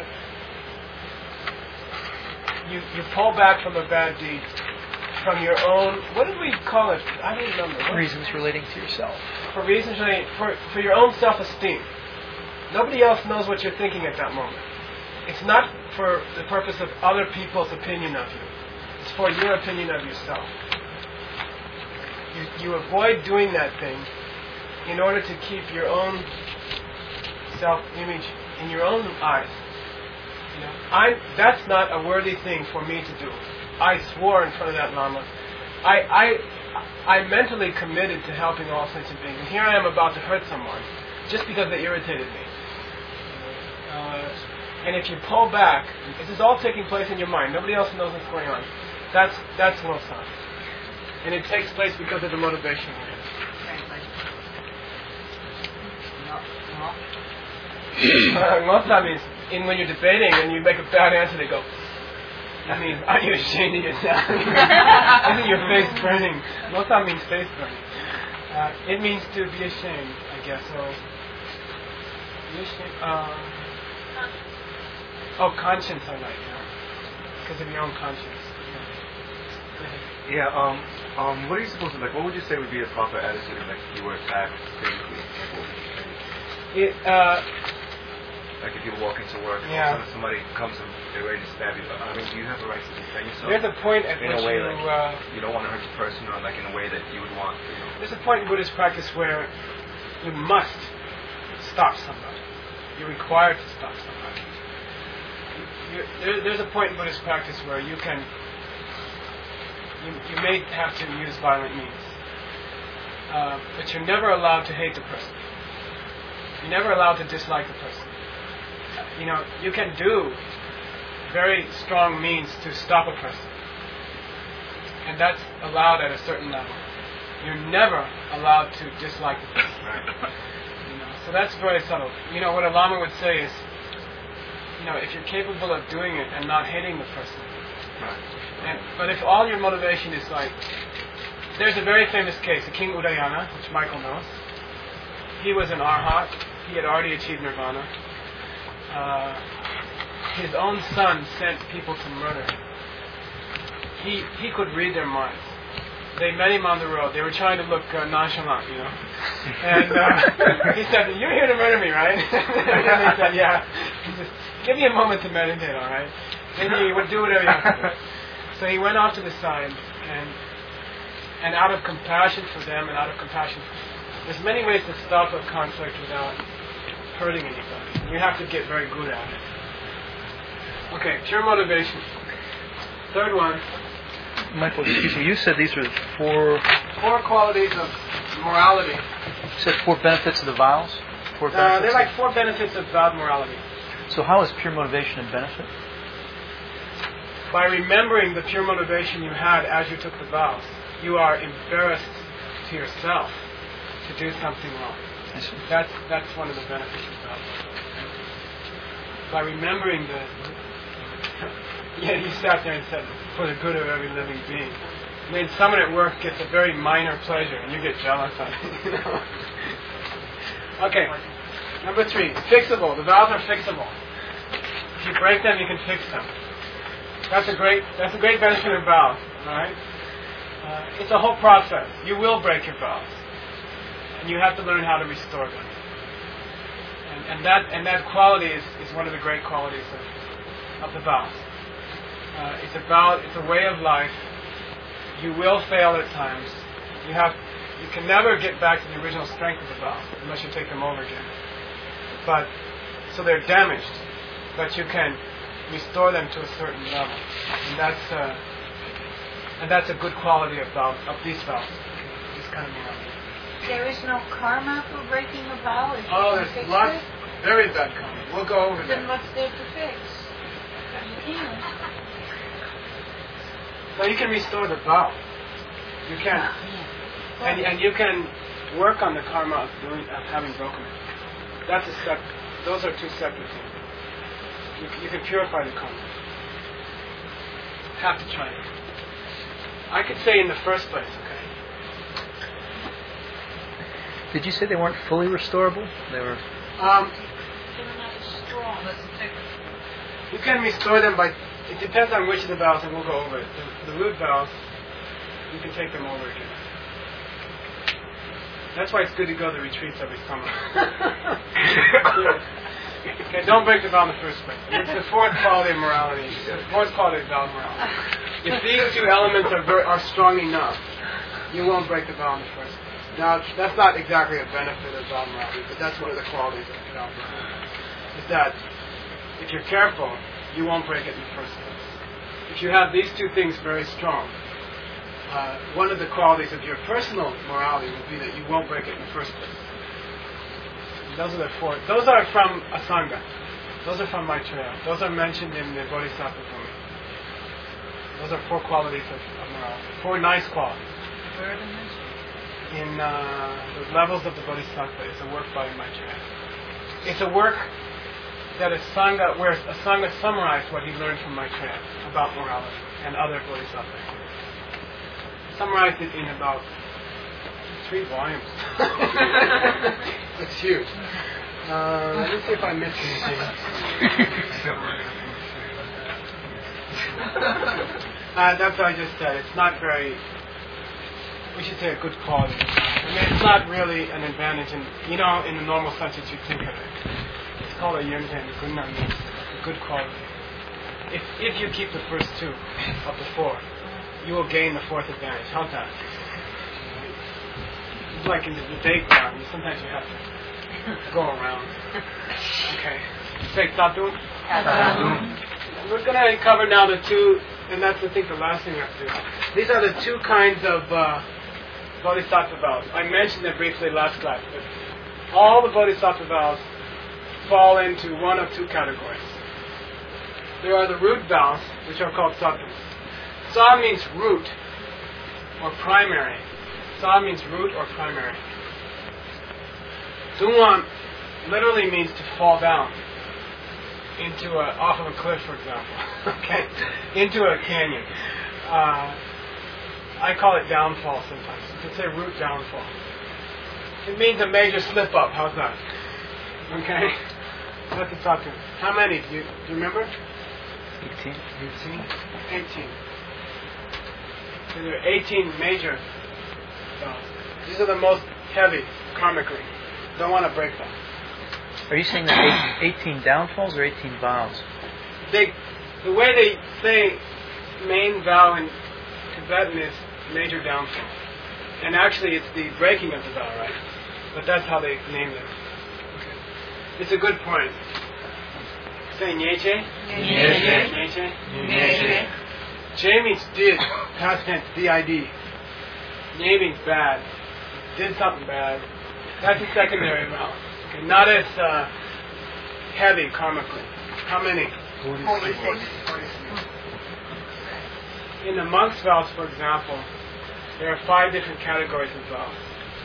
you pull back from a bad deed, from your own, what did we call it? I don't remember. Reasons relating to yourself. For reasons relating, for your own self-esteem. Nobody else knows what you're thinking at that moment. It's not for the purpose of other people's opinion of you. It's for your opinion of yourself. You avoid doing that thing in order to keep your own self-image in your own eyes. That's not a worthy thing for me to do. I swore in front of that Lama. I mentally committed to helping all sentient beings, and here I am about to hurt someone just because they irritated me. And if you pull back, this is all taking place in your mind. Nobody else knows what's going on. That's Ngosan. And it takes place because of the motivation. Ngosan means when you're debating and you make a bad answer, they go, that means, are you ashamed of yourself? Isn't your face burning? Ngosan means face burning. It means to be ashamed, I guess. So, be ashamed. Conscience, I like, because of your own conscience. Yeah. What are you supposed to like? What would you say would be a proper attitude if you were attacked physically? Like if you walk into work, and somebody comes and they're ready to stab you. I mean, do you have a right to defend yourself? There's a point at which you don't want to hurt the person, or like in a way that you would want. There's a point in Buddhist practice where you must stop somebody. You're required to stop somebody. There's a point in Buddhist practice where you may have to use violent means, but you're never allowed to hate the person. You're never allowed to dislike the person. You can do very strong means to stop a person, and that's allowed at a certain level. You're never allowed to dislike the person. Right. So that's very subtle. What a Lama would say is, if you're capable of doing it and not hating the person. Right. But if all your motivation is like, there's a very famous case, the King Udayana, which Michael knows. He was an arhat. He had already achieved nirvana. His own son sent people to murder him. He could read their minds. They met him on the road. They were trying to look nonchalant, And he said, "You're here to murder me, right?" And he said, "Yeah." He said, "Give me a moment to meditate, all right?" Then he would do whatever you have to do. So he went off to the side, and out of compassion for them, and out of compassion, there's many ways to stop a conflict without hurting anybody. You have to get very good at it. Okay, pure motivation. Third one. Michael, excuse me, you said these were four qualities of morality. You said 4 benefits of the vows? They're like 4 benefits of vowed morality. So how is pure motivation a benefit? By remembering the pure motivation you had as you took the vows, you are embarrassed to yourself to do something wrong. That's one of the benefits of vows. By remembering he sat there and said, for the good of every living being. I mean, someone at work gets a very minor pleasure and you get jealous of it. Okay, number 3, fixable. The vows are fixable. If you break them, you can fix them. That's a great benefit of vows. All right, it's a whole process. You will break your vows, and you have to learn how to restore them. And that quality is one of the great qualities of the vows. It's a way of life. You will fail at times. You can never get back to the original strength of the vows unless you take them over again. So they're damaged, but you can restore them to a certain level, and that's a good quality of these vows. This kind of morality. There is no karma for breaking a vow. There's lots, very bad karma. We'll go over that. Then what's there to fix? So you can restore the vow. You can, and you can work on the karma of having broken it. That's a step. Those are 2 separate things. You can purify the karma. Have to try it. I could say in the first place, okay. Did you say they weren't fully restorable? They were. They were not as strong. You can restore them by. It depends on which of the vows, and we'll go over it. The root vows, you can take them over again. That's why it's good to go to retreats every summer. Okay, don't break the vow in the first place. It's the fourth quality of morality. The fourth quality of vow morality. If these two elements are strong enough, you won't break the vow in the first place. Now, that's not exactly a benefit of vow morality, but that's one of the qualities of vow morality. Is that if you're careful, you won't break it in the first place. If you have these two things very strong, one of the qualities of your personal morality will be that you won't break it in the first place. Those are the four. Those are from Asanga. Those are from Maitreya. Those are mentioned in the Bodhisattva Bhumi. Those are four qualities of morality. Four nice qualities. Where are they mentioned? In the levels of the Bodhisattva. It's a work by Maitreya. It's a work that Asanga, where Asanga summarized what he learned from Maitreya about morality and other Bodhisattvas. Summarized it in about 3 volumes. It's huge. Let me see if I missed anything. That's what I just said. It's not very, we should say a good quality. I mean, it's not really an advantage in the normal sense that you think of it. It's called a yunten, gunnan, a good quality. If you keep the first 2 of the 4, you will gain the 4th advantage. How's that? It's like in the debate ground. Sometimes you have to go around. Okay. Say Tatum. We're going to cover now the 2, and that's I think the last thing we have to do. These are the 2 kinds of bodhisattva vows. I mentioned it briefly last class, but all the bodhisattva vows fall into one of 2 categories. There are the root vows, which are called sattvas. Sa means root or primary. Sa means root or primary. Dungwan literally means to fall down off of a cliff, for example. Okay, into a canyon. I call it downfall sometimes. You can say root downfall. It means a major slip up. How's that? Okay, that's a sattu. How many? Do you remember? 18. 18. So there are 18 major vows. These are the most heavy karmically. Don't want to break them. Are you saying that 18 downfalls or 18 vows? The way they say main vow in Tibetan is major downfall. And actually it's the breaking of the vow, right? But that's how they name them. Okay. It's a good point. Say Nyeche. Nyeche. Nyeche. Je means did, past tense, D-I-D. Nye means bad. Did something bad. That's a secondary vow. Okay, not as heavy karmically. How many? 46. In the monk's vows, for example, there are 5 different categories of vows.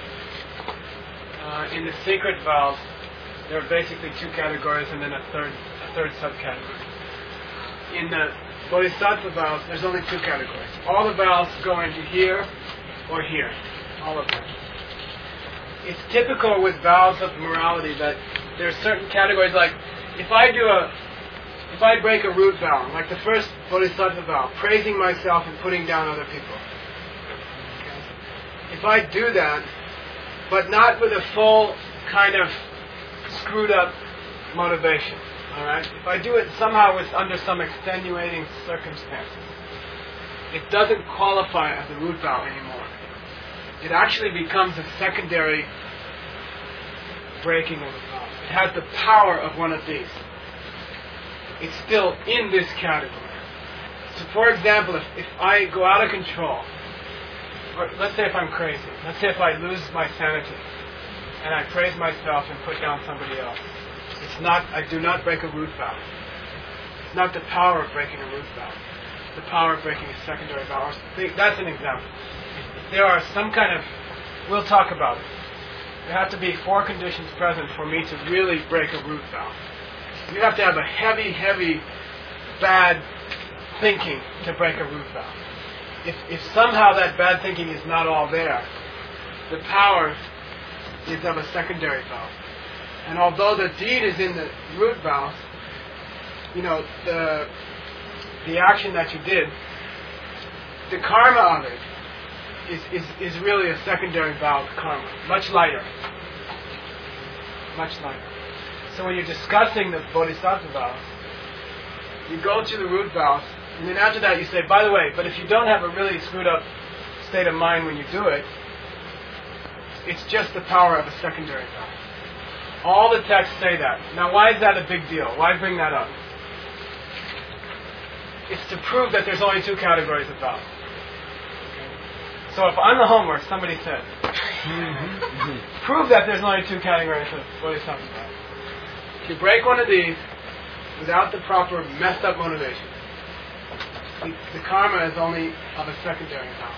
In the sacred vows, there are basically 2 categories and then a third subcategory. In the Bodhisattva vows, there's only 2 categories. All the vows go into here or here. All of them. It's typical with vows of morality that there are certain categories, like if I break a root vow, like the first Bodhisattva vow, praising myself and putting down other people. Okay. If I do that, but not with a full kind of screwed up motivation. Alright? If I do it somehow under some extenuating circumstances, it doesn't qualify as a root vow anymore. It actually becomes a secondary breaking of a vow. It has the power of one of these. It's still in this category. So for example, if I go out of control, or let's say if I'm crazy, let's say if I lose my sanity, and I praise myself and put down somebody else, I do not break a root vow. It's not the power of breaking a root vow. It's the power of breaking a secondary vow. That's an example. If there are some kind of, we'll talk about it. There have to be 4 conditions present for me to really break a root vow. You have to have a heavy, heavy, bad thinking to break a root vow. If somehow that bad thinking is not all there, the power is of a secondary vow. And although the deed is in the root vow, the action that you did, the karma of it is really a secondary vow of karma, much lighter. Much lighter. So when you're discussing the Bodhisattva vows, you go to the root vows, and then after that you say, by the way, but if you don't have a really screwed up state of mind when you do it, it's just the power of a secondary vow. All the texts say that. Now why is that a big deal? Why bring that up? It's to prove that there's only two categories of vows. Okay. So if on the homework somebody said, prove that there's only two categories of Bodhisattva vows. If you break one of these without the proper messed up motivation, the karma is only of a secondary vow.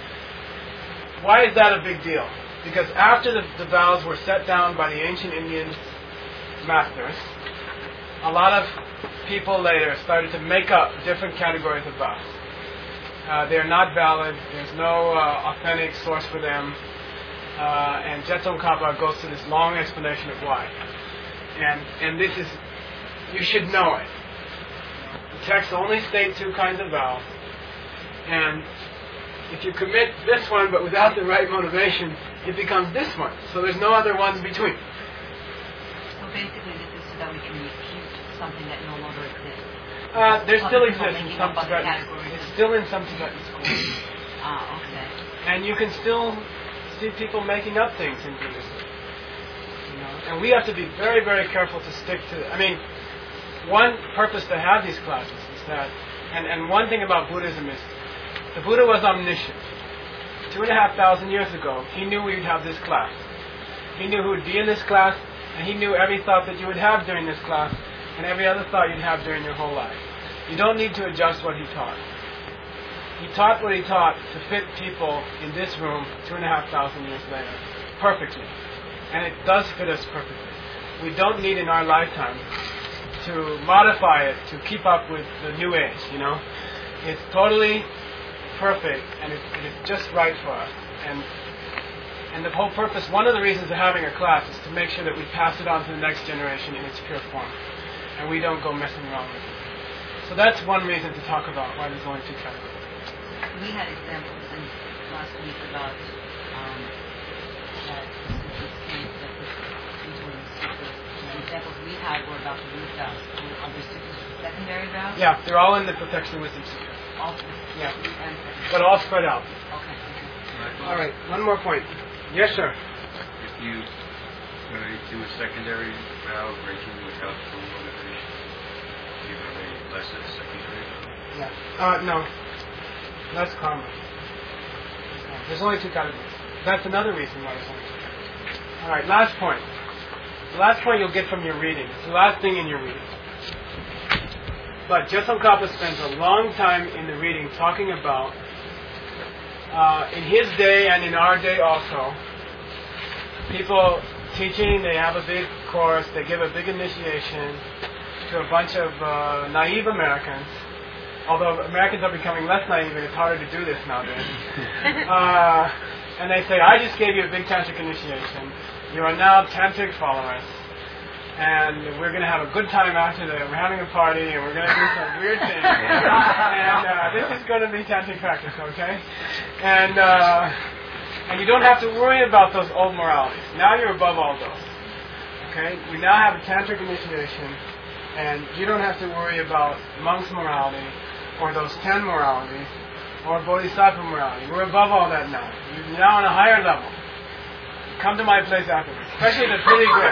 Why is that a big deal? Because after the vows were set down by the ancient Indian masters, a lot of people later started to make up different categories of vows. They're not valid. There's no authentic source for them. And Jetson Kappa goes through this long explanation of why. And this is, you should know it. The texts only state two kinds of vows. And if you commit this one but without the right motivation, it becomes this one. So there's no other ones between. So basically this is so that we can refute something that no longer exists. There still exists in some Tibetan schools. It's still in some Tibetan schools. Okay. And you can still see people making up things in Buddhism. And we have to be very, very careful to stick to... I mean, one purpose to have these classes is that... And one thing about Buddhism is the Buddha was omniscient. 2,500 years ago, he knew we would have this class. He knew who would be in this class, and he knew every thought that you would have during this class, and every other thought you'd have during your whole life. You don't need to adjust what he taught. He taught what he taught to fit people in this room 2,500 years later, perfectly. And it does fit us perfectly. We don't need in our lifetime to modify it to keep up with the new age, It's totally perfect, and it is just right for us. And the whole purpose, one of the reasons of having a class is to make sure that we pass it on to the next generation in its pure form. And we don't go messing around with it. So that's one reason to talk about why there's only two categories. We had examples last week about that the examples we had were about the root vows. Are there secondary vows? Yeah, they're all in the Protection and Wisdom Sutra. All yeah. But all spread out. Okay. All right, one more point. Yes, sir. If you do a secondary vow breaking without full motivation, do you have a lesson secondary vow? Yeah. No. That's karma. There's only two categories. That's another reason why there's only two categories. All right, last point. The last point you'll get from your reading. It's the last thing in your reading. But Jetsun Kappa spends a long time in the reading talking about, in his day and in our day also, people teaching, they have a big course, they give a big initiation to a bunch of naive Americans. Although Americans are becoming less naive and it's harder to do this nowadays. And they say, I just gave you a big tantric initiation. You are now tantric followers. And we're going to have a good time after that. We're having a party and we're going to do some weird things. And this is going to be tantric practice, okay? And you don't have to worry about those old moralities. Now you're above all those. Okay? We now have a tantric initiation. And you don't have to worry about monks' morality, or those 10 moralities, or bodhisattva morality. We're above all that now. You're now on a higher level. Come to my place afterwards. Especially the pretty good.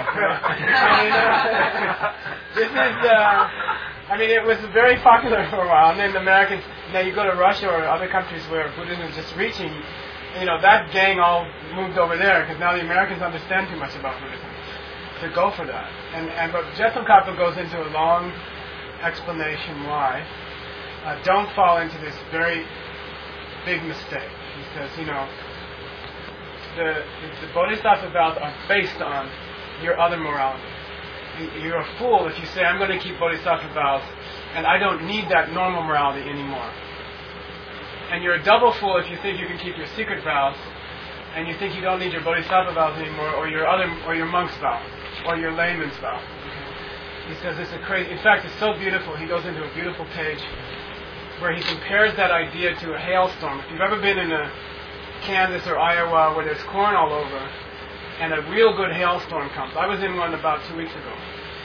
This is, it was very popular for a while. And then the Americans, you go to Russia or other countries where Buddhism is just reaching, that gang all moved over there because now the Americans understand too much about Buddhism to go for that. But Jetsun Kappa goes into a long explanation why. Don't fall into this very big mistake. He says, the bodhisattva vows are based on your other morality. You're a fool if you say, I'm going to keep bodhisattva vows and I don't need that normal morality anymore. And you're a double fool if you think you can keep your secret vows and you think you don't need your bodhisattva vows anymore or your monk's vow or your layman's vow. He says it's a crazy... In fact, it's so beautiful. He goes into a beautiful page where he compares that idea to a hailstorm. If you've ever been in Kansas or Iowa where there's corn all over and a real good hailstorm comes. I was in one about 2 weeks ago.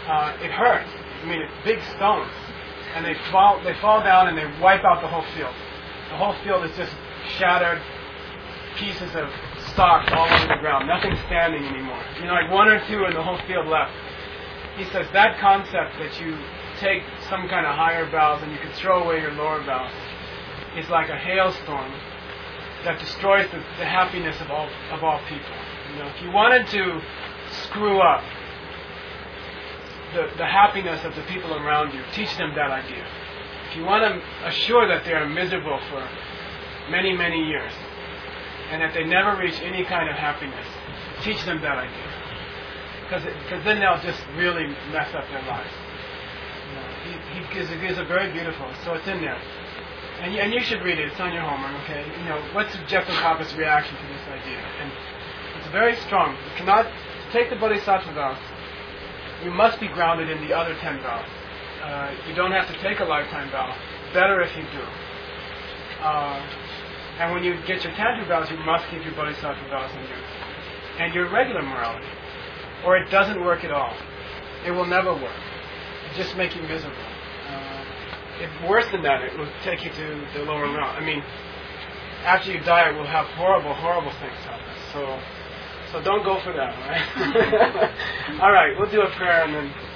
it hurts. I mean, it's big stones, and they fall down and they wipe out the whole field. The whole field is just shattered pieces of stalks all over the ground. Nothing standing anymore. Like one or two in the whole field left. He says that concept that you take some kind of higher boughs and you can throw away your lower boughs is like a hailstorm that destroys the happiness of all people. If you wanted to screw up the happiness of the people around you, teach them that idea. If you want to assure that they are miserable for many, many years and that they never reach any kind of happiness, teach them that idea. Because then they'll just really mess up their lives. He gives a very beautiful, so it's in there. And you should read it. It's on your homework, okay? What's Jeff and Papa's reaction to this idea? And it's very strong. You cannot take the Bodhisattva vows. You must be grounded in the other 10 vows. You don't have to take a lifetime vow. Better if you do. And when you get your Tantra vows, you must keep your Bodhisattva vows in you. And your regular morality. Or it doesn't work at all. It will never work. It'll just make you miserable. If worse than that, it will take you to the lower realm. I mean, after you die, it will have horrible, horrible things happen. So don't go for that, all right? All right, we'll do a prayer and then